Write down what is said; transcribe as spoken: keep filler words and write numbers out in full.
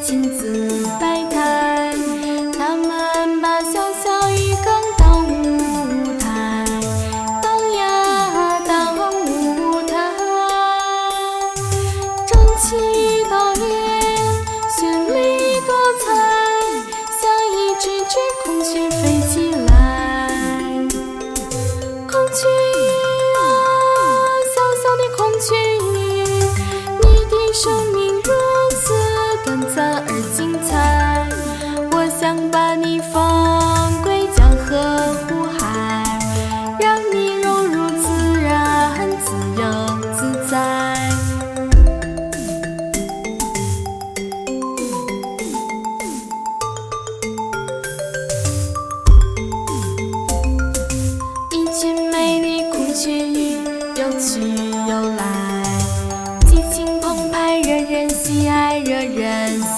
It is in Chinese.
亲自摆摊，他们把小小鱼缸当舞台，当呀当舞台，争奇斗艳，绚丽多彩，像一只只孔雀飞起来。孔雀鱼啊，小小的孔雀鱼，你的生命如此短暂而精彩，我想把你放归江河湖海，让你融入自然，自由自在。一群美丽孔雀鱼游去游来，激情澎湃，惹人喜爱，惹人